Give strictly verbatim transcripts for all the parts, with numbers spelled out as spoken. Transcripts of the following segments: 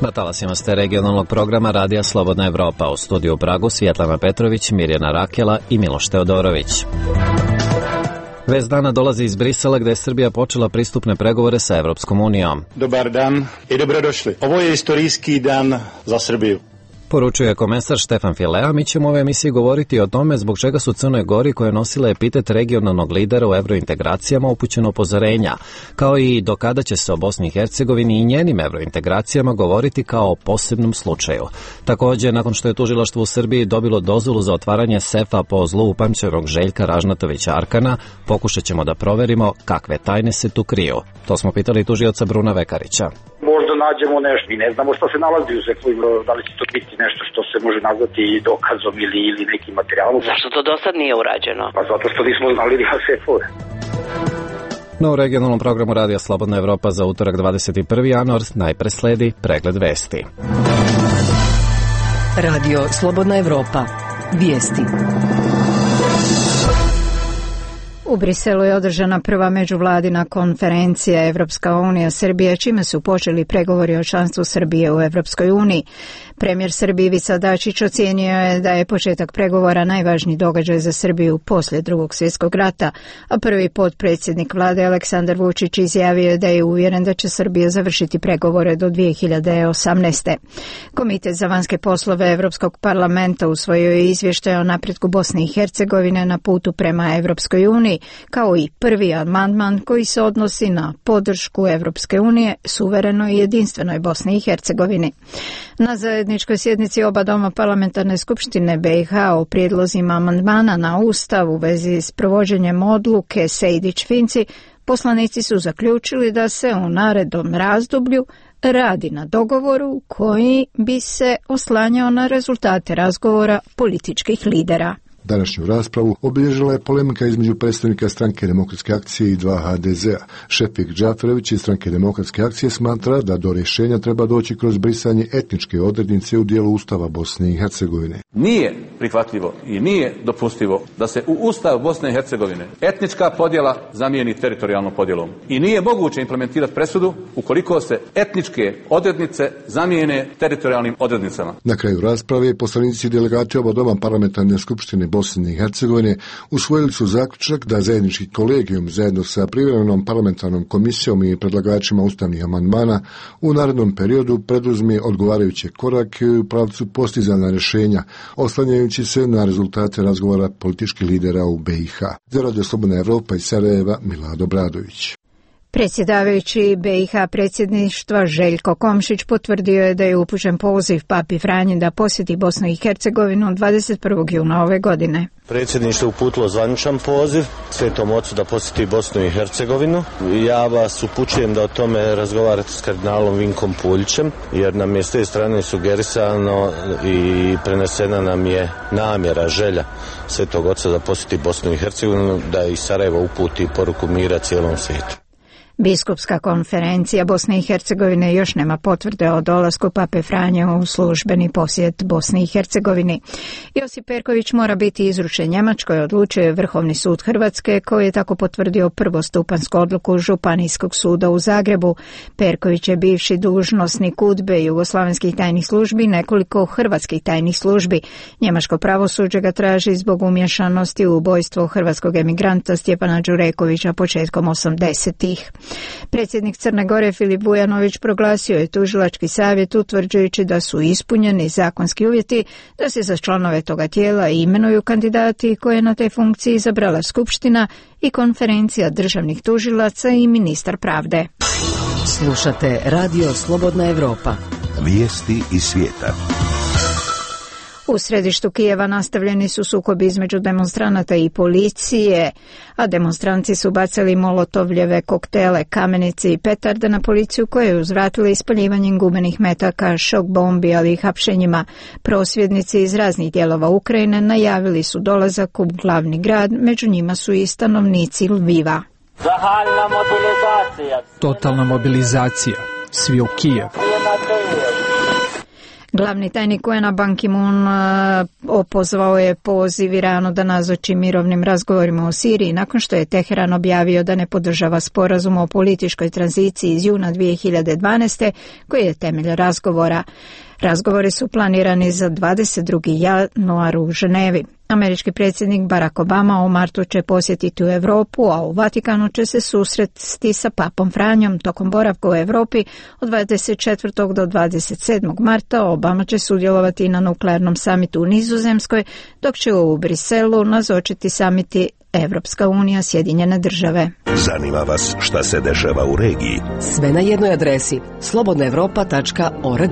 Na talasima ste regionalnog programa Radija Slobodna Evropa. U studiju u Pragu Svjetlana Petrović, Mirjana Rakela i Miloš Teodorović. Vest dana dolazi iz Brisela, gde je Srbija počela pristupne pregovore sa Evropskom unijom. Dobar dan i dobrodošli. Ovo je istorijski dan za Srbiju. Poručuje komesar Štefan Filea. Mi ćemo u ovoj emisiji govoriti o tome zbog čega su Crnoj Gori, koja je nosila epitet regionalnog lidera u evrointegracijama, upućeno upozorenja, kao i do kada će se o Bosni i Hercegovini i njenim evrointegracijama govoriti kao o posebnom slučaju. Također, nakon što je tužilaštvo u Srbiji dobilo dozvolu za otvaranje sefa po zlu upamćenog Željka Ražnatovića Arkana, pokušat ćemo da proverimo kakve tajne se tu kriju. To smo pitali tužioca Bruna Vekarića. Možda nađemo nešto, mi ne znamo što se nalazi u sefu, da li će to biti nešto što se može nazvati dokazom ili, ili nekim materijalom. Zašto to do sad nije urađeno? Pa zato što nismo znali da ima sefove. No, u regionalnom programu Radija Slobodna Evropa za utorak dvadeset prvi januar najpre sledi pregled vesti. Radio Slobodna Evropa. Vijesti. U Briselu je održana prva međuvladina konferencija Evropska unija Srbija, čime su počeli pregovori o članstvu Srbije u Evropskoj uniji. Premijer Srbije Ivica Dačić ocijenio je da je početak pregovora najvažniji događaj za Srbiju poslije Drugog svjetskog rata, a prvi potpredsjednik vlade Aleksandar Vučić izjavio je da je uvjeren da će Srbija završiti pregovore do dvije hiljade osamnaeste. Komitet za vanjske poslove Evropskog parlamenta usvojio je izvještaj o napretku Bosne i Hercegovine na putu prema Evropskoj uniji, kao i prvi amandman koji se odnosi na podršku Evropske unije suverenoj i jedinstvenoj Bosni i Hercegovini. Na zajedničkoj sjednici oba doma parlamentarne skupštine B i H o prijedlozima amandmana na Ustav u vezi s provođenjem odluke Sejdić-Finci, poslanici su zaključili da se u narednom razdoblju radi na dogovoru koji bi se oslanjao na rezultate razgovora političkih lidera. Današnju raspravu obilježila je polemika između predstavnika Stranke demokratske akcije i dva ha de zea. Šefik Džaferović iz Stranke demokratske akcije smatra da do rješenja treba doći kroz brisanje etničke odrednice u dijelu Ustava Bosne i Hercegovine. Nije prihvatljivo i nije dopustivo da se u Ustav Bosne i Hercegovine etnička podjela zamijeni teritorijalnom podjelom. I nije moguće implementirati presudu ukoliko se etničke odrednice zamijene teritorijalnim odrednicama. Na kraju rasprave poslanici i delegati oba doma parlamentarne skupštine Bosne i Hercegovine usvojili su zaključak da zajednički kolegijum zajedno sa privremenom parlamentarnom komisijom i predlagačima ustavnih amandmana u narednom periodu preduzme odgovarajuće korake u pravcu postizanja rješenja, oslanjajući se na rezultate razgovora političkih lidera u B i H. Za Radio Slobodna Evropa iz Sarajeva, Milad Obradović. Predsjedavajući B i H predsjedništva Željko Komšić potvrdio je da je upućen poziv Papi Franji da posjeti Bosnu i Hercegovinu dvadeset prvog juna ove godine. Predsjedništvo uputilo zvaničan poziv Svetom Ocu da posjeti Bosnu i Hercegovinu. Ja vas upućujem da o tome razgovarate s kardinalom Vinkom Puljićem, jer nam je s te strane sugerisano i prenesena nam je namjera, želja Svetog Oca da posjeti Bosnu i Hercegovinu, da i Sarajevo uputi poruku mira cijelom svijetu. Biskupska konferencija Bosne i Hercegovine još nema potvrde o dolasku Pape Franje u službeni posjet Bosni i Hercegovini. Josip Perković mora biti izručen Njemačkoj, odlučio je Vrhovni sud Hrvatske, koji je tako potvrdio prvostupansku odluku Županijskog suda u Zagrebu. Perković je bivši dužnosnik UDBE, jugoslavenskih tajnih službi, nekoliko hrvatskih tajnih službi. Njemačko pravosuđe ga traži zbog umješanosti u ubojstvo hrvatskog emigranta Stjepana Đurekovića početkom osamdesetih. Predsjednik Crne Gore Filip Vujanović proglasio je tužilački savjet utvrđujući da su ispunjeni zakonski uvjeti da se za članove toga tijela imenuju kandidati koje je na te funkcije izabrala Skupština i konferencija državnih tužilaca i ministar pravde. Slušate Radio Slobodna Evropa. Vijesti iz svijeta. U središtu Kijeva nastavljeni su sukobi između demonstranata i policije, a demonstranci su bacali molotovljeve koktele, kamenice i petarde na policiju, koja je uzvratila ispaljivanjem gumenih metaka, šok bombi, ali i hapšenjima. Prosvjednici iz raznih dijelova Ukrajine najavili su dolazak u glavni grad, među njima su i stanovnici Lviva. Totalna mobilizacija. Svi u Kijev. Glavni tajnik U N-a Ban Ki-moon opozvao je poziv Iranu da nazoči mirovnim razgovorima o Siriji nakon što je Teheran objavio da ne podržava sporazum o političkoj tranziciji iz juna dvije hiljade dvanaeste koji je temelj razgovora. Razgovori su planirani za dvadeset drugi januar u Ženevi. Američki predsjednik Barack Obama u martu će posjetiti u Europu, a u Vatikanu će se susresti sa papom Franjom. Tokom boravka u Europi od dvadeset četvrtog do dvadeset sedmog marta Obama će sudjelovati i na nuklearnom samitu u Nizozemskoj, dok će u Briselu nazočiti samiti Evropska unija, Sjedinjene države. Zanima vas šta se dešava u regiji? Sve na jednoj adresi slobodna evropa tačka org.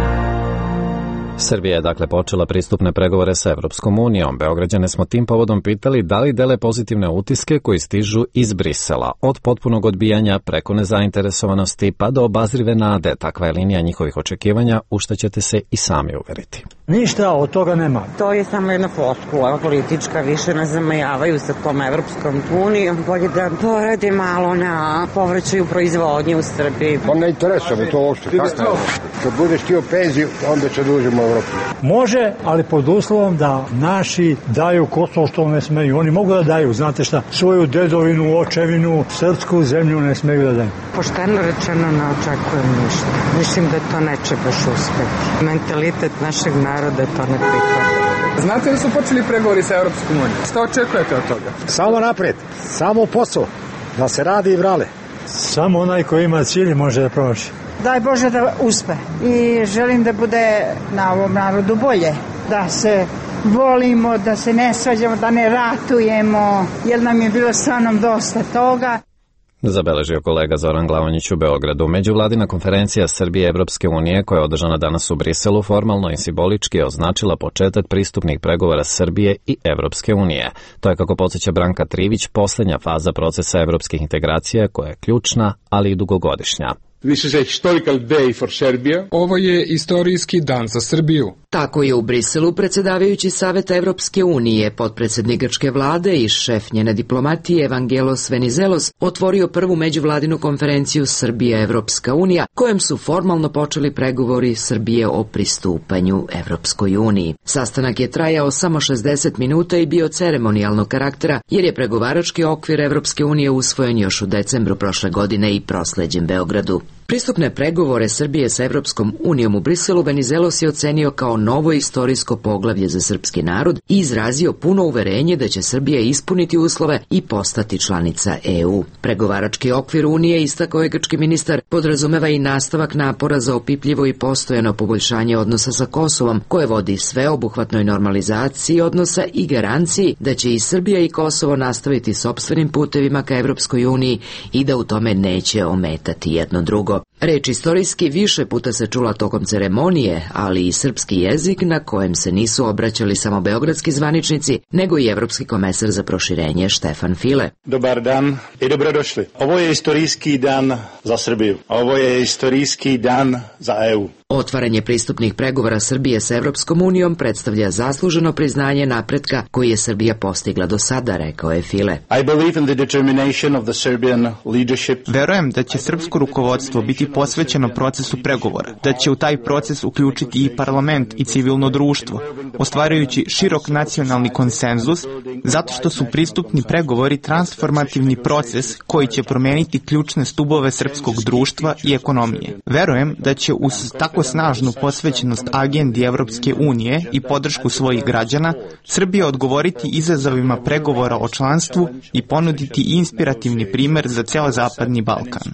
Srbija je dakle počela pristupne pregovore sa Evropskom unijom. Beograđane smo tim povodom pitali da li dele pozitivne utiske koji stižu iz Brisela. Od potpunog odbijanja preko nezainteresovanosti pa do obazrive nade. Takva je linija njihovih očekivanja, u što ćete se i sami uveriti. Ništa od toga nema. To je samo jedna floskula politička, više nas zamajavaju sa tom Evropskom unijom. Bolje da poradi malo na povraćaju proizvodnje u Srbiji. Pa ne interesuje me to uopšte. Kad budeš htio penziju, onda će dužimo Evropu. Može, ali pod uslovom da naši daju Kosovo što ne smeju. Oni mogu da daju, znate šta, svoju dedovinu, očevinu, srpsku zemlju ne smeju da daju. Pošteno rečeno ne očekujem ništa. Mislim da to neće baš uspeti. Mentalitet našeg naroda to ne prihvata. Znate da su počeli pregovori sa Evropskom unijom? Šta očekujete od toga? Samo napred, samo posao, da se radi i vrale. Samo onaj koji ima cilj može da proći. Daj Bože da uspe i želim da bude na ovom narodu bolje, da se volimo, da se ne svađamo, da ne ratujemo, jer nam je bilo stvarno dosta toga. Zabeležio kolega Zoran Glavonjić u Beogradu. Međuvladina konferencija Srbije i Evropske unije, koja je održana danas u Briselu, formalno i simbolički je označila početak pristupnih pregovora Srbije i Evropske unije. To je, kako podsjeća Branka Trivić, poslednja faza procesa evropskih integracija koja je ključna, ali i dugogodišnja. This is a historical day for Serbia. Ovo je istorijski dan za Srbiju. Tako je u Briselu predsjedavajući Saveta Evropske unije, potpredsjednik grčke vlade i šef njene diplomatije Evangelos Venizelos otvorio prvu međuvladinu konferenciju Srbija-Evropska unija, kojem su formalno počeli pregovori Srbije o pristupanju Evropskoj uniji. Sastanak je trajao samo šezdeset minuta i bio ceremonijalnog karaktera, jer je pregovarački okvir Evropske unije usvojen još u decembru prošle godine i prosleđen Beogradu. Pristupne pregovore Srbije sa Evropskom unijom u Briselu Venizelos je ocenio kao novo istorijsko poglavlje za srpski narod i izrazio puno uverenje da će Srbija ispuniti uslove i postati članica E U. Pregovarački okvir Unije, istakao je grčki ministar, podrazumeva i nastavak napora za opipljivo i postojano poboljšanje odnosa sa Kosovom, koje vodi sveobuhvatnoj normalizaciji odnosa i garanciji da će i Srbija i Kosovo nastaviti sopstvenim putevima ka Evropskoj uniji i da u tome neće ometati jedno drugo. Reč istorijski više puta se čula tokom ceremonije, ali i srpski jezik na kojem se nisu obraćali samo beogradski zvaničnici, nego i evropski komesar za proširenje Štefan File. Dobar dan i dobrodošli. Ovo je istorijski dan za Srbiju. Ovo je istorijski dan za E U. Otvaranje pristupnih pregovora Srbije sa Evropskom unijom predstavlja zasluženo priznanje napretka koji je Srbija postigla do sada, rekao je File. I believe in the determination of the Serbian leadership. Verujem da će srpsko rukovodstvo biti posvećeno procesu pregovora, da će u taj proces uključiti i parlament i civilno društvo, ostvarujući širok nacionalni konsenzus, zato što su pristupni pregovori transformativni proces koji će promeniti ključne stubove srpskog društva i ekonomije. Verujem da će uz tako snažnu posvećenost agendi Evropske unije i podršku svojih građana, Srbija odgovoriti izazovima pregovora o članstvu i ponuditi inspirativni primer za ceo Zapadni Balkan.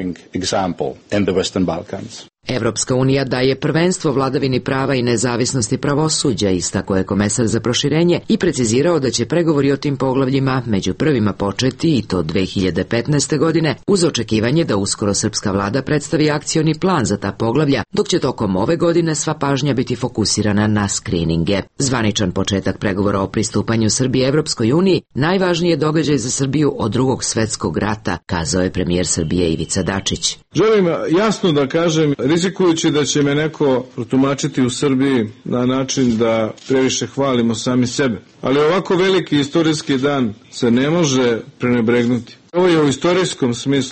Evropska unija daje prvenstvo vladavini prava i nezavisnosti pravosuđa, istakao je komesar za proširenje i precizirao da će pregovori o tim poglavljima među prvima početi i to dve hiljade petnaeste. godine uz očekivanje da uskoro srpska vlada predstavi akcioni plan za ta poglavlja, dok će tokom ove godine sva pažnja biti fokusirana na skrininge. Zvaničan početak pregovora o pristupanju Srbije Evropskoj uniji najvažniji je događaj za Srbiju od drugog svetskog rata, kazao je premijer Srbije Ivica Dačić. Želim jasno da kažem, rizikujući da će me neko protumačiti u Srbiji na način da previše hvalimo sami sebe. Ali ovako veliki istorijski dan se ne može prenebregnuti. Ovo je u istorijskom smislu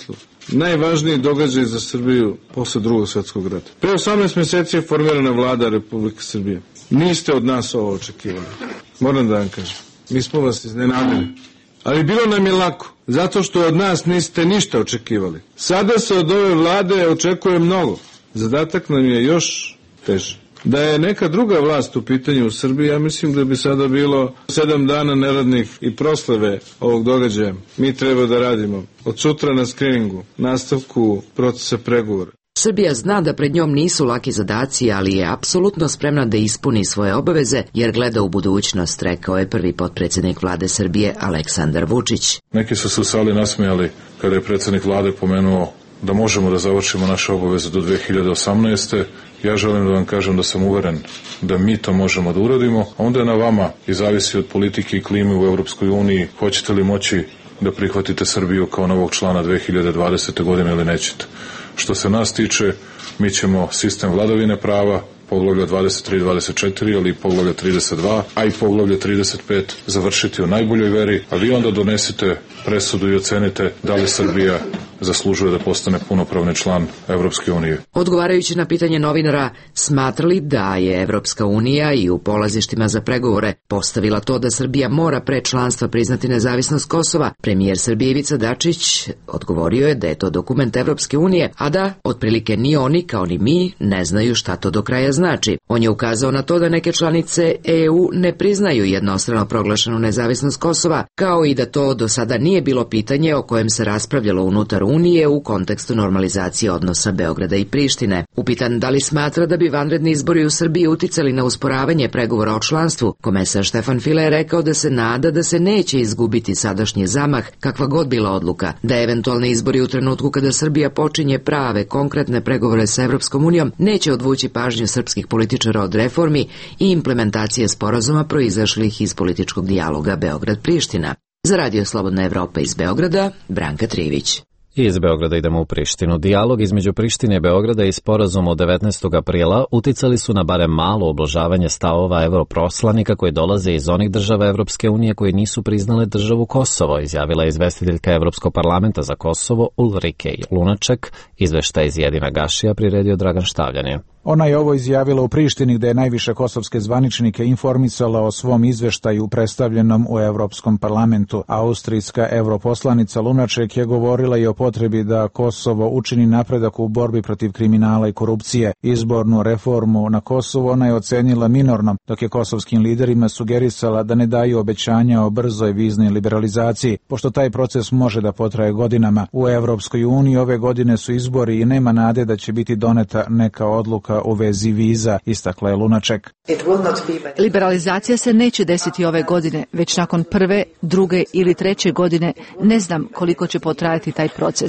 najvažniji događaj za Srbiju posle drugog svjetskog rata. Pre osamnaest mjeseci je formirana vlada Republike Srbije. Niste od nas ovo očekivali. Moram da vam kažem. Mi smo vas iznenadili. Ali bilo nam je lako, zato što od nas niste ništa očekivali. Sada se od ove vlade očekuje mnogo. Zadatak nam je još teži. Da je neka druga vlast u pitanju u Srbiji, ja mislim da bi sada bilo sedam dana neradnih i proslave ovog događaja. Mi treba da radimo od sutra na skriningu, nastavku procesa pregovora. Srbija zna da pred njom nisu laki zadaci, ali je apsolutno spremna da ispuni svoje obaveze, jer gleda u budućnost, rekao je prvi potpredsjednik vlade Srbije Aleksandar Vučić. Neki su se u sali nasmijali kada je predsjednik vlade pomenuo da možemo da završimo naše obaveze do dve hiljade osamnaeste. Ja želim da vam kažem da sam uveren da mi to možemo da uradimo, a onda je na vama i zavisi od politike i klime u Evropskoj uniji, hoćete li moći da prihvatite Srbiju kao novog člana dve hiljade dvadesete. godine ili nećete. Što se nas tiče, mi ćemo sistem vladavine prava, poglavlja dvadeset tri dvadeset četiri, ali i poglavlja trideset dva, a i poglavlja trideset pet završiti u najboljoj veri, a vi onda donesite presudu i ocenite da li Srbija zaslužuje da postane punopravni član Evropske unije. Odgovarajući na pitanje novinara, smatrali da je Evropska unija i u polazištima za pregovore postavila to da Srbija mora pre članstva priznati nezavisnost Kosova, premijer Srbije Ivica Dačić odgovorio je da je to dokument Evropske unije, a da otprilike ni oni kao ni mi ne znaju šta to do kraja znači. On je ukazao na to da neke članice E U ne priznaju jednostrano proglašenu nezavisnost Kosova, kao i da to do sada nije bilo pitanje o kojem se raspravljalo unutar Unije u kontekstu normalizacije odnosa Beograda i Prištine. Upitan da li smatra da bi vanredni izbori u Srbiji uticali na usporavanje pregovora o članstvu, komesar Štefan File je rekao da se nada da se neće izgubiti sadašnji zamah, kakva god bila odluka, da eventualni izbori u trenutku kada Srbija počinje prave, konkretne pregovore sa Evropskom unijom neće odvući pažnju srpskih političara od reformi i implementacije sporazuma proizašlih iz političkog dijaloga Beograd-Priština. Za Radio Slobodna Evropa iz Beograda, Branka Trivić. Iz Beograda idemo u Prištinu. Dijalog između Prištine i Beograda i sporazum od devetnaestog aprila uticali su na barem malo ublažavanje stavova europroslanika koji dolaze iz onih država Evropske unije koji nisu priznale državu Kosovo, izjavila je izvestiteljka Evropskog parlamenta za Kosovo Ulrike Lunaček. Izveštaj iz Jedina Gašija priredio Dragan Štavljan. Ona je ovo izjavila u Prištini, gde je najviše kosovske zvaničnike informisala o svom izveštaju predstavljenom u Evropskom parlamentu. Austrijska europoslanica Lunaček je govorila i o potrebi da Kosovo učini napredak u borbi protiv kriminala i korupcije. Izbornu reformu na Kosovo ona je ocenila minornom, dok je kosovskim liderima sugerisala da ne daju obećanja o brzoj viznoj liberalizaciji, pošto taj proces može da potraje godinama. U Evropskoj uniji ove godine su izbori i nema nade da će biti doneta neka odluka u vezi viza, istakla je Lunaček. Liberalizacija se neće desiti ove godine, već nakon prve, druge ili treće godine. Ne znam koliko će potrajati taj proces.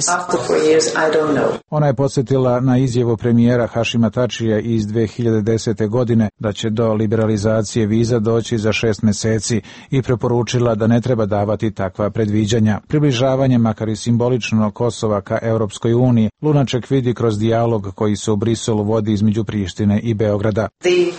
Ona je podsjetila na izjavu premijera Hašima Tačija iz dve hiljade desete. godine da će do liberalizacije viza doći za šest meseci i preporučila da ne treba davati takva predviđanja. Približavanje, makar i simbolično, Kosova ka Europskoj uniji, Lunaček vidi kroz dijalog koji se u Briselu vodi između Prištine i Beograda.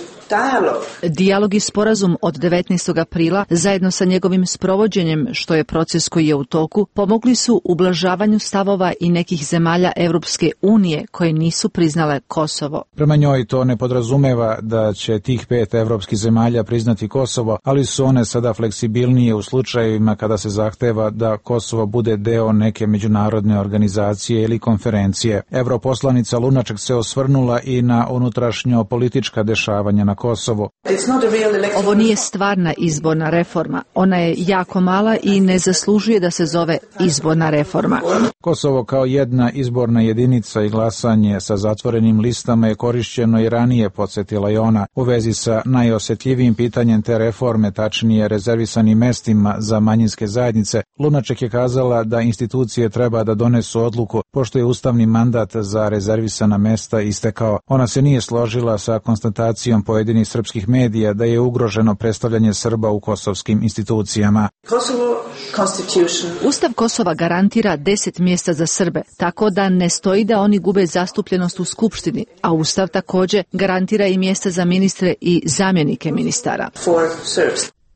Dijalog i sporazum od devetnaestog aprila zajedno sa njegovim sprovođenjem, što je proces koji je u toku, pomogli su ublažavanju stavova i nekih zemalja Evropske unije koje nisu priznale Kosovo. Prema njoj to ne podrazumeva da će tih pet evropskih zemalja priznati Kosovo, ali su one sada fleksibilnije u slučajevima kada se zahteva da Kosovo bude deo neke međunarodne organizacije ili konferencije. Europoslanica Lunaček se osvrnula i na unutrašnjo politička dešavanja na Kosovu. Ovo nije stvarna izborna reforma. Ona je jako mala i ne zaslužuje da se zove izborna reforma. Kosovo kao jedna izborna jedinica i glasanje sa zatvorenim listama je korišćeno i ranije, podsjetila je ona, u vezi sa najosjetljivijim pitanjem te reforme, tačnije rezervisanim mestima za manjinske zajednice. Lunaček je kazala da institucije treba da donesu odluku, pošto je ustavni mandat za rezervisana mesta istekao. Ona se nije složila sa konstatacijom pojedinih srpskih medija da je ugroženo predstavljanje Srba u kosovskim institucijama. Ustav Kosova garantira deset mjesta za Srbe, tako da ne stoji da oni gube zastupljenost u Skupštini, a Ustav također garantira i mjesta za ministre i zamjenike ministara.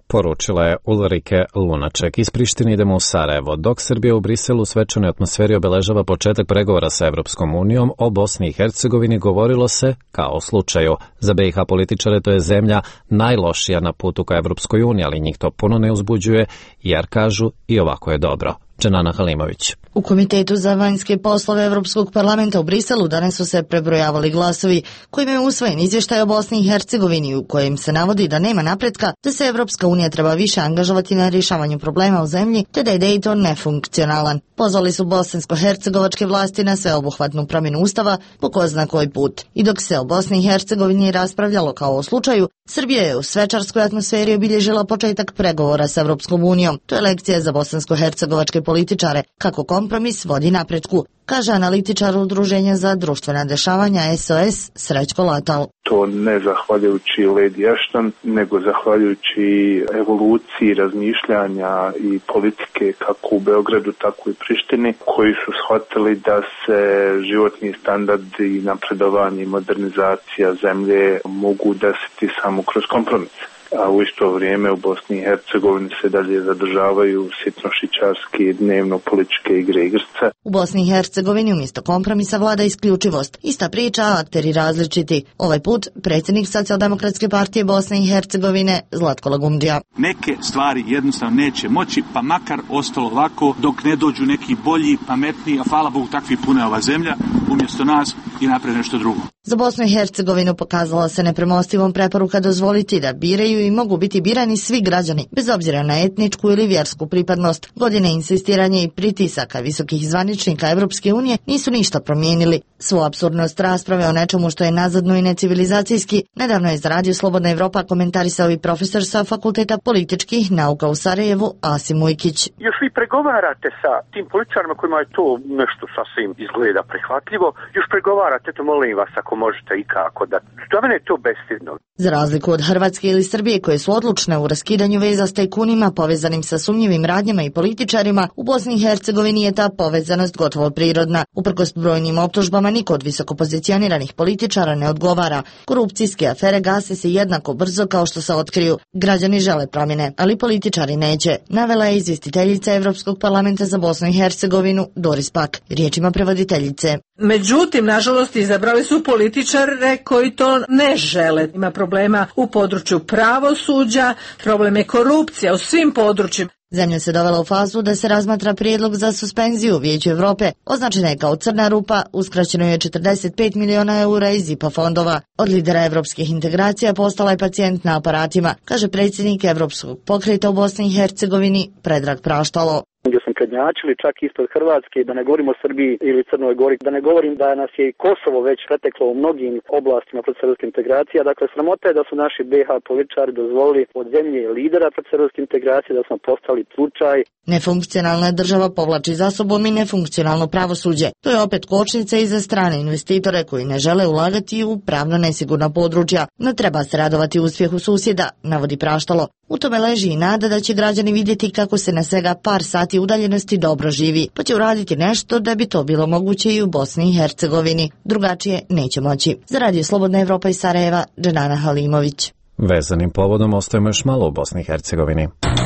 Poručila je Ulrike Lunaček. Iz Prištine idemo u Sarajevo. Dok Srbija u Briselu u svečanoj atmosferi obeležava početak pregovora sa Evropskom unijom, o Bosni i Hercegovini govorilo se kao o slučaju. Za B i H političare to je zemlja najlošija na putu ka Evropskoj uniji, ali njih to puno ne uzbuđuje, jer kažu i ovako je dobro. Dženana Halimović. U Komitetu za vanjske poslove Evropskog parlamenta u Briselu danas su se prebrojavali glasovi kojima je usvojen izvještaj o Bosni i Hercegovini u kojem se navodi da nema napretka, da se Evropska unija treba više angažovati na rješavanju problema u zemlji, te da je Dayton nefunkcionalan. Pozvali su bosansko-hercegovačke vlasti na sveobuhvatnu promjenu ustava po ko zna koji put. I dok se o Bosni i Hercegovini raspravljalo kao o slučaju, Srbija je u svečarskoj atmosferi obilježila početak pregovora s Evropskom unijom. To je lekcija za bosansko-hercegovačke političare, kako kompromis vodi napretku, kaže analitičar Udruženja za društvena dešavanja S O S Srećko Latal. To ne zahvaljujući Lady Ashton, nego zahvaljujući evoluciji razmišljanja i politike kako u Beogradu, tako i Prištini, koji su shvatili da se životni standardi i napredovanje i modernizacija zemlje mogu desiti samo kroz kompromis. A u isto vrijeme u Bosni i Hercegovini se dalje zadržavaju sitnošićarski dnevno političke igre igrce. U Bosni i Hercegovini umjesto kompromisa vlada isključivost. Ista priča, akteri različiti. Ovaj put predsjednik Socijaldemokratske partije Bosne i Hercegovine Zlatko Lagumdžija. Neke stvari jednostavno neće moći, pa makar ostalo ovako dok ne dođu neki bolji, pametniji, a hvala Bogu takvi pune ova zemlja, umjesto nas i napred nešto drugo. Za Bosnu i Hercegovinu pokazala se nepremostivom preporuka dozvoliti da biraju i mogu biti birani svi građani, bez obzira na etničku ili vjersku pripadnost. Godine insistiranja i pritisaka visokih zvaničnika Evropske unije nisu ništa promijenili. Svu apsurdnost rasprave o nečemu što je nazadno i necivilizacijski nedavno je za Radio Slobodna Evropa komentarisao i profesor sa Fakulteta političkih nauka u Sarajevu Asim Ujkić. Još vi pregovarate sa tim političarima kojima je to nešto sasvim izgleda prihvatljivo, još pregovarate, to molim vas ako možete i kako da. Za mene je to bestidno. Za razliku od Hrvatske ili Srbije koje su odlučne u raskidanju veza s tajkunima povezanim sa sumnjivim radnjama i političarima, u Bosni i Hercegovini je ta povezanost gotovo prirodna. Uprkos brojnim optužbama niko od visoko pozicioniranih političara ne odgovara. Korupcijske afere gase se jednako brzo kao što se otkriju. Građani žele promjene, ali političari neće, navela je izvjestiteljica Evropskog parlamenta za Bosnu i Hercegovinu Doris Pak, riječima prevoditeljice. Međutim, nažalost, izabrali su političare koji to ne žele. Ima problema u području pravosuđa, problem je korupcija u svim područjima. Zemlja se dovela u fazu da se razmatra prijedlog za suspenziju Vijeću Evrope. Označena je kao crna rupa, uskraćeno je četrdeset pet miliona eura iz I P A fondova. Od lidera evropskih integracija postala je pacijent na aparatima, kaže predsjednik Evropskog pokreta u Bosni i Hercegovini Predrag Praštalo. Gdje sam prednjačili čak ispod Hrvatske, da ne govorim o Srbiji ili Crnoj Gori, da ne govorim da nas je i Kosovo već preteklo u mnogim oblastima procesuske integracija. Dakle, sramota je da su naši B H političari dozvolili od zemlje lidera procesuske integracije da smo postali slučaj. Nefunkcionalna država povlači za sobom i nefunkcionalno pravosuđe. To je opet kočnica i za strane investitore koji ne žele ulagati u pravno nesigurna područja. No treba se radovati uspjehu susjeda, navodi Praštalo. U tome leži i nada da će građani vidjeti kako se na svega par sati udaljenosti dobro živi, pa će uraditi nešto da bi to bilo moguće i u Bosni i Hercegovini. Drugačije neće moći. Za Radio Slobodna Evropa iz Sarajeva, Dženana Halimović. Vezanim povodom ostajemo još malo u Bosni i Hercegovini.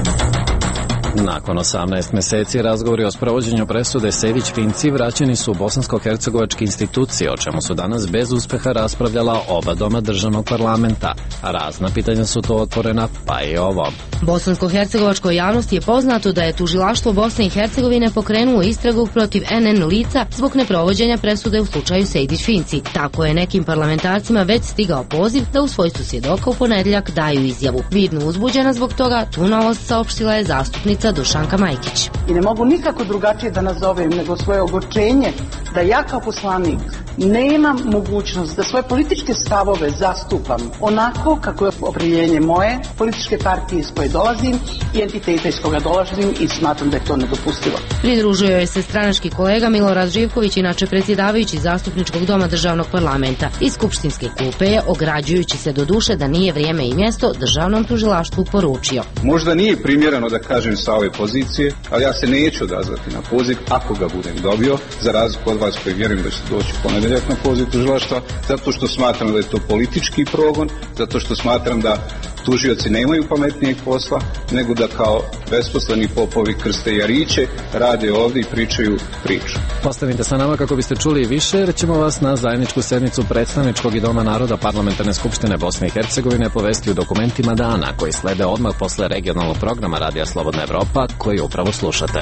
Nakon osamnaest mjeseci razgovori o sprovođenju presude Sević-Finci vraćeni su u bosansko-hercegovačke institucije, o čemu su danas bez uspjeha raspravljala oba doma državnog parlamenta. Razna pitanja su to otvorena, pa i ovo. Bosansko-hercegovačkoj javnosti je poznato da je tužilaštvo Bosne i Hercegovine pokrenuo istragu protiv N N lica zbog neprovođenja presude u slučaju Sejdić-Finci. Tako je nekim parlamentarcima već stigao poziv da u svojstvu svjedoka u ponedjeljak daju izjavu. Vidno uzbuđena zbog toga, tu novost saopštila je zastupnica Dušanka Majkić. I ne mogu nikako drugačije da nazovem nego svoje ogorčenje da ja kao poslanik nemam mogućnost da svoje političke stavove zastupam onako kako je opredjeljenje moje političke partije iz koje dolazim i entiteta iz koga dolazim i smatram da je to nedopustivo. Pridružio je se stranački kolega Milorad Živković, inače predsjedavajući zastupničkog doma državnog parlamenta. Iz skupštinske klupe je, ograđujući se do duše da nije vrijeme i mjesto, državnom tužilaštvu poručio. Možda nije primjereno da kažem sa ove pozicije, ali ja se neću odazvati na poziv ako ga budem dobio, za razliku od vas koji vjerujem da će doći ponedjeljak na poziv tužilaštva, zato što smatram da je to politički progon, zato što smatram da Tužioci nemaju pametnijeg posla nego da kao besposleni popovi krste jariće, rade ovdje i pričaju priču. Ostanite sa nama kako biste čuli više, jer ćemo vas na zajedničku sednicu Predstavničkog i Doma naroda Parlamentarne skupštine Bosne i Hercegovine povesti u dokumentima dana koji slede odmah posle regionalnog programa Radija Slobodna Evropa koji upravo slušate.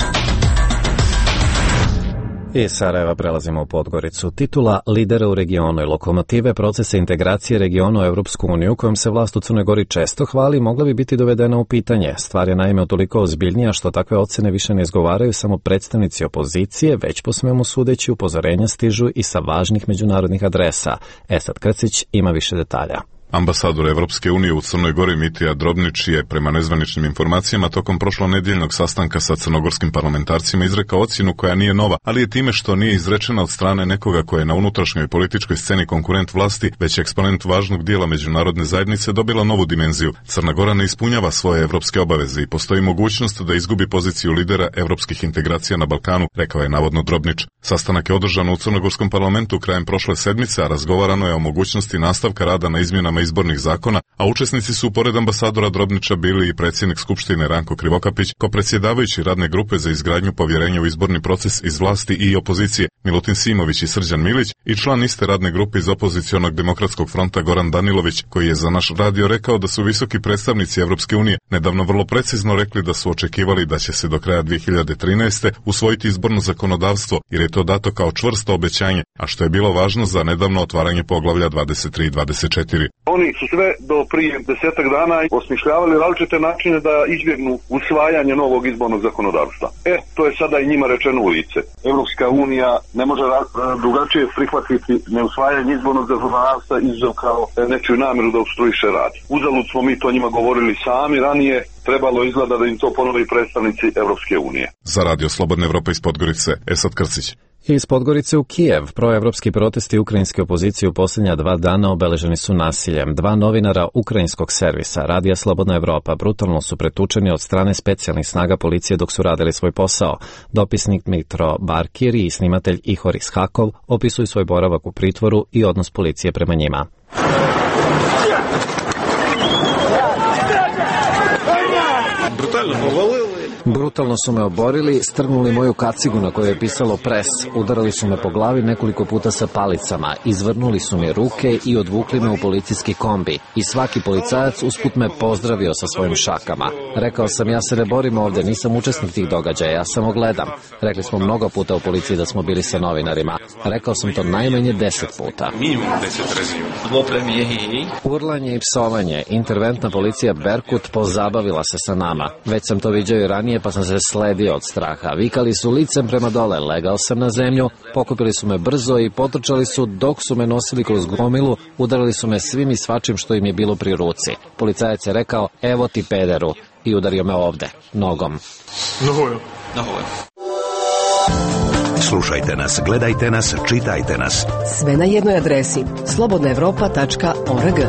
Iz Sarajeva prelazimo u Podgoricu. Titula lidera u regionu i lokomotive procesa integracije regiona u Evropsku uniju, kojom se vlast u Crnoj Gori često hvali, mogla bi biti dovedena u pitanje. Stvar je naime toliko ozbiljnija što takve ocene više ne izgovaraju samo predstavnici opozicije, već po svemu sudeći upozorenja stižu i sa važnih međunarodnih adresa. Esad Krcić ima više detalja. Ambasador Evropske unije u Crnoj Gori Mitija Drobnić je prema nezvaničnim informacijama tokom prošlonedjeljnog sastanka sa crnogorskim parlamentarcima izrekao ocjenu koja nije nova, ali je time što nije izrečena od strane nekoga koje je na unutrašnjoj političkoj sceni konkurent vlasti, već eksponent važnog dijela međunarodne zajednice, dobila novu dimenziju. Crna Gora ne ispunjava svoje evropske obaveze i postoji mogućnost da izgubi poziciju lidera evropskih integracija na Balkanu, rekao je navodno Drobnić. Sastanak je održan u crnogorskom parlamentu krajem prošle sedmice, a razgovarano je o mogućnosti nastavka rada na izmjenama izbornih zakona, a učesnici su pored ambasadora Drobnića bili i predsjednik Skupštine Ranko Krivokapić, ko predsjedavajući radne grupe za izgradnju povjerenja u izborni proces iz vlasti i opozicije Milutin Simović i Srđan Milić i član iste radne grupe iz opozicionog demokratskog fronta Goran Danilović, koji je za naš radio rekao da su visoki predstavnici Evropske unije nedavno vrlo precizno rekli da su očekivali da će se do kraja dvije hiljade trinaeste. usvojiti izborno zakonodavstvo, jer je to dato kao čvrsto obećanje, a što je bilo važno za nedavno otvaranje poglavlja dvadeset tri i dvadeset četiri. Oni su sve do prije desetak dana osmišljavali različite načine da izbjegnu usvajanje novog izbornog zakonodavstva. E, to je sada i njima rečeno u lice. Evropska unija ne može drugačije prihvatiti neusvajanje izbornog zakonodavstva izuzev kao nečiju namjeru da opstruiše rad. Uzalud smo mi to njima govorili sami ranije, trebalo izgleda da im to ponovi predstavnici Evropske unije. Za Radio Slobodna Evropa iz Podgorice, Esad Krcić. Iz Podgorice u Kijev, proevropski protesti ukrajinske opozicije u posljednja dva dana obeleženi su nasiljem. Dva novinara ukrajinskog servisa, Radija Slobodna Evropa, brutalno su pretučeni od strane specijalnih snaga policije dok su radili svoj posao. Dopisnik Dmitro Barkir i snimatelj Ihor Ishakov opisuju svoj boravak u pritvoru i odnos policije prema njima. Brutalno su me oborili, strgnuli moju kacigu na kojoj je pisalo pres, udarali su me po glavi nekoliko puta sa palicama, izvrnuli su mi ruke i odvukli me u policijski kombi. I svaki policajac usput me pozdravio sa svojim šakama. Rekao sam, ja se ne borim ovdje, nisam učesnik tih događaja, ja samo gledam. Rekli smo mnogo puta u policiji da smo bili sa novinarima. Rekao sam to najmanje deset puta. Urlanje i psovanje. Interventna policija Berkut pozabavila se sa nama. Već sam to viđao i ranije, pa sam se sledio od straha. Vikali su licem prema dole, legao sam na zemlju, pokupili su me brzo i potrčali su dok su me nosili kroz gomilu, udarili su me svim i svačim što im je bilo pri ruci. Policajac je rekao, evo ti pederu, i udario me ovde, nogom. Nohojo. Nohojo. Slušajte nas, gledajte nas, čitajte nas. Sve na jednoj adresi slobodna evropa tačka org.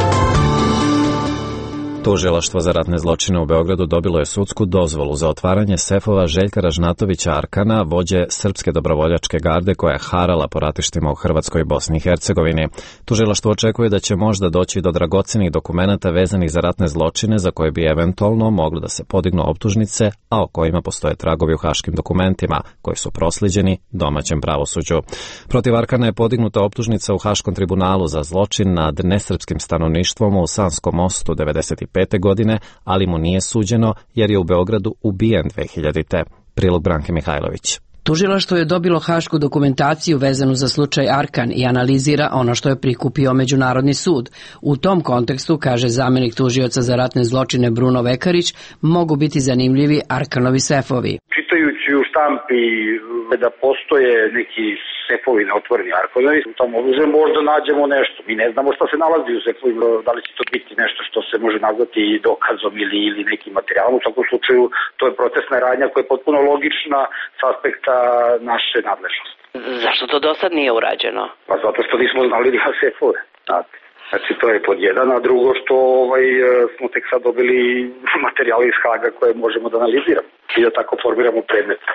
Tužilaštvo za ratne zločine u Beogradu dobilo je sudsku dozvolu za otvaranje sefova Željka Ražnatovića Arkana, vođe Srpske dobrovoljačke garde koja je harala po ratištima u Hrvatskoj i Bosni i Hercegovini. Tužilaštvo očekuje da će možda doći do dragocenih dokumenata vezanih za ratne zločine za koje bi eventualno moglo da se podignu optužnice, a o kojima postoje tragovi u haškim dokumentima, koji su prosliđeni domaćem pravosuđu. Protiv Arkana je podignuta optužnica u Haškom tribunalu za zločin nad nesrpskim stanovništvom u Sanskom mostu devedeset pete godine, ali mu nije suđeno jer je u Beogradu ubijen dve hiljadite. Prilog Branke Mihajlović. Tužilaštvo je dobilo hašku dokumentaciju vezanu za slučaj Arkan i analizira ono što je prikupio Međunarodni sud. U tom kontekstu, kaže zamjenik tužioca za ratne zločine Bruno Vekarić, mogu biti zanimljivi Arkanovi sefovi. Čitajući u štampi da postoje neki sefovi na otvoreni Arkonovi, tamo možda nađemo nešto. Mi ne znamo šta se nalazi u sefovima, da li će to biti nešto što se može nazvati dokazom ili, ili nekim materijalom. U svakom slučaju, to je procesna radnja koja je potpuno logična s aspekta naše nadležnosti. Zašto to do sad nije urađeno? Pa zato što nismo znali da ima sefove. Znate. Znači, to je pod jedan, a drugo što ovaj, smo tek sad dobili materijale iz Haga koje možemo da analiziramo i da tako formiramo predmet. Znate.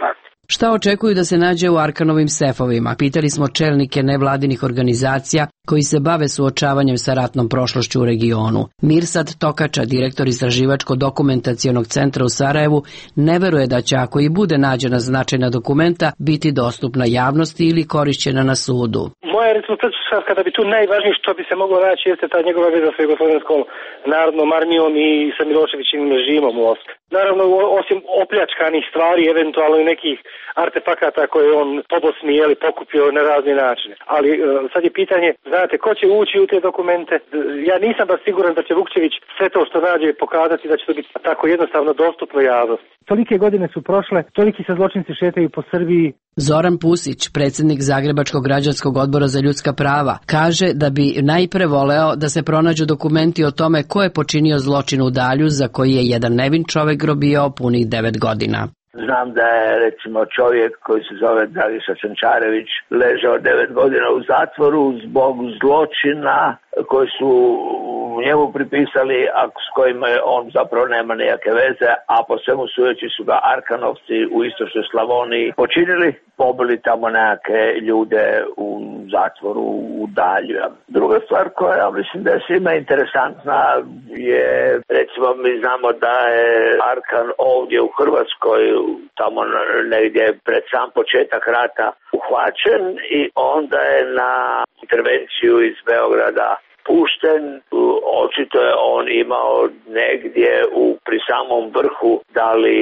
Šta očekuju da se nađe u Arkanovim sefovima? Pitali smo čelnike nevladinih organizacija koji se bave suočavanjem sa ratnom prošlošću u regionu. Mirsad Tokača, direktor istraživačko-dokumentacionog centra u Sarajevu, ne veruje da će, ako i bude nađena značajna dokumenta, biti dostupna javnosti ili korišćena na sudu. Moja recimo pretpostavka da bi tu najvažnije što bi se moglo naći jeste ta njegova veza sa Jugoslavenskom narodnom armijom i sa Miloševićevim režimom u Osvi. Naravno, osim opljačkanih stvari, eventualno i nekih artefakata koje on pobosni jeli pokupio na razne načine. Ali sad je pitanje, znate, ko će ući u te dokumente? Ja nisam baš siguran da će Vukčević sve to što nađe pokazati da će to biti tako jednostavno dostupno javnosti. Tolike godine su prošle, toliki se zločinci šetaju po Srbiji. Zoran Pusić, predsjednik Zagrebačkog građanskog odbora za ljudska prava, kaže da bi najpre voleo da se pronađu dokumenti o tome ko je počinio zločin u Dalju za koji je jedan nevin čovek robio punih devet godina. Znam da je recimo čovjek koji se zove Dragiša Sančarević ležao devet godina u zatvoru zbog zločina koji su njemu pripisali, a s kojima on zapravo nema nekakve veze, a po svemu sudeći su ga Arkanovci u istočnoj Slavoniji počinili, pobili tamo nekakve ljude u zatvoru u Dalju. Druga stvar koja ja mislim da je svima interesantna je, recimo mi znamo da je Arkan ovdje u Hrvatskoj tamo negdje pred sam početak rata uhvaćen i onda je na intervenciju iz Beograda pušten. Očito je on imao negdje u, pri samom vrhu da li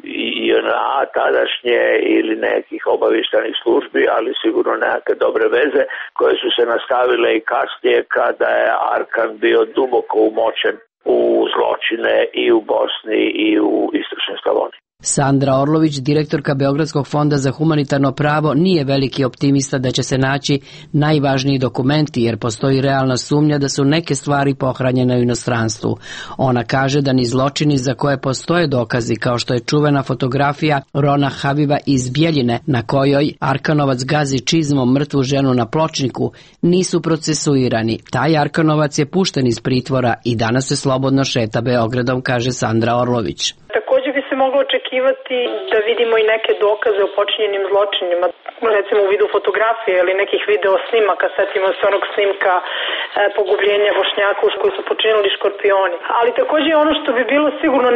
J N A tadašnje ili nekih obavještajnih službi, ali sigurno nekakve dobre veze koje su se nastavile i kasnije kada je Arkan bio duboko umočen u zločine i u Bosni i u istočnoj Slavoniji. Sandra Orlović, direktorka Beogradskog fonda za humanitarno pravo, nije veliki optimista da će se naći najvažniji dokumenti, jer postoji realna sumnja da su neke stvari pohranjene u inostranstvu. Ona kaže da ni zločini za koje postoje dokazi, kao što je čuvena fotografija Rona Habiba iz Bjeljine, na kojoj Arkanovac gazi čizmom mrtvu ženu na pločniku, nisu procesuirani. Taj Arkanovac je pušten iz pritvora i danas se slobodno šeta Beogradom, kaže Sandra Orlović. Također bi se moglo očekivati da vidimo i neke dokaze o počinjenim zločinima, recimo u vidu fotografije ili nekih video snimaka, setimo se onog snimka e, pogubljenja Bošnjaka koji su počinili škorpioni. Ali također ono što bi bilo sigurno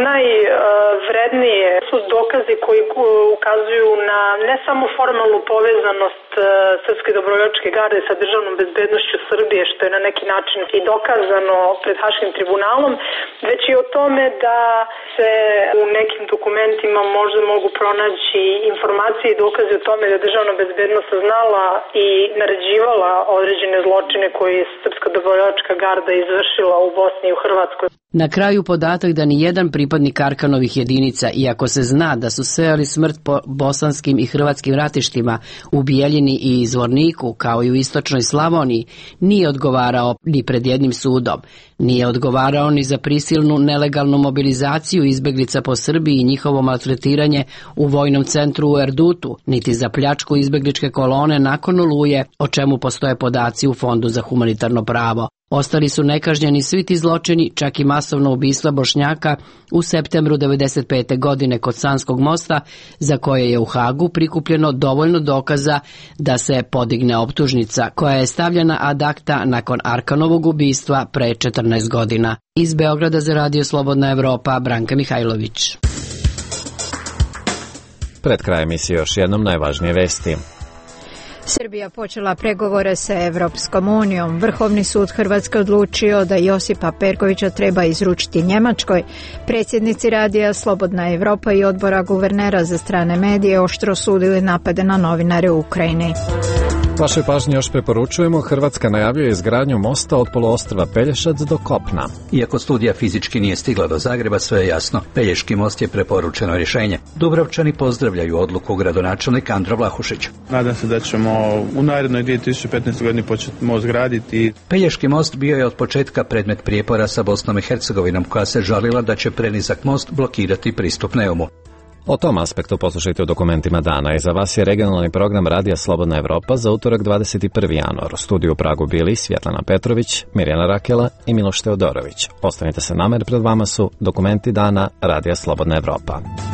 najvrednije su dokazi koji ukazuju na ne samo formalnu povezanost e, Srpske dobrovoljačke garde sa državnom bezbednošću Srbije, što je na neki način i dokazano pred Haškim tribunalom, već i o tome da se u nekim dokumentima možda mogu pronaći informacije i dokaze o tome da državna bezbednost znala i naređivala određene zločine koje je Srpska dobrovoljačka garda izvršila u Bosni i u Hrvatskoj. Na kraju podatak da ni jedan pripadnik Arkanovih jedinica, iako se zna da su sejali smrt po bosanskim i hrvatskim ratištima u Bijeljini i Zvorniku, kao i u istočnoj Slavoniji, nije odgovarao ni pred jednim sudom. Nije odgovarao ni za prisilnu nelegalnu mobilizaciju izbeglica po Srbiji i njihovo maltretiranje u vojnom centru u Erdutu, niti za pljačku izbegličke kolone nakon Oluje, o čemu postoje podaci u Fondu za humanitarno pravo. Ostali su nekažnjeni svi ti zločini, čak i masovno ubistva Bošnjaka u septembru devedeset pete godine kod Sanskog mosta, za koje je u Hagu prikupljeno dovoljno dokaza da se podigne optužnica, koja je stavljena ad acta nakon Arkanovog ubistva pre četrnaest godina. Iz Beograda za Radio Slobodna Evropa, Branka Mihajlović. Pred krajem emisije još jednom najvažnije vesti. Srbija počela pregovore sa Evropskom unijom. Vrhovni sud Hrvatske odlučio da Josipa Perkovića treba izručiti Njemačkoj. Predsjednici Radija Slobodna Evropa i odbora guvernera za strane medije oštro sudili napade na novinare u Ukrajini. Vašoj pažnji još preporučujemo, Hrvatska najavljuje izgradnju mosta od poluostrva Pelješac do kopna. Iako studija fizički nije stigla do Zagreba, sve je jasno. Pelješki most je preporučeno rješenje. Dubrovčani pozdravljaju odluku gradonačelnika Andro Vlahušić. Nadam se da ćemo u narednoj dvije tisuće petnaestoj godini početi most graditi. Pelješki most bio je od početka predmet prijepora sa Bosnom i Hercegovinom, koja se žalila da će prenizak most blokirati pristup Neumu. O tom aspektu poslušajte u dokumentima dana. I za vas je regionalni program Radija Slobodna Evropa za utorak dvadeset prvi januar. U studiju u Pragu bili Svjetlana Petrović, Mirjana Rakela i Miloš Teodorović. Ostanite se nama jer pred vama su dokumenti dana Radija Slobodna Evropa.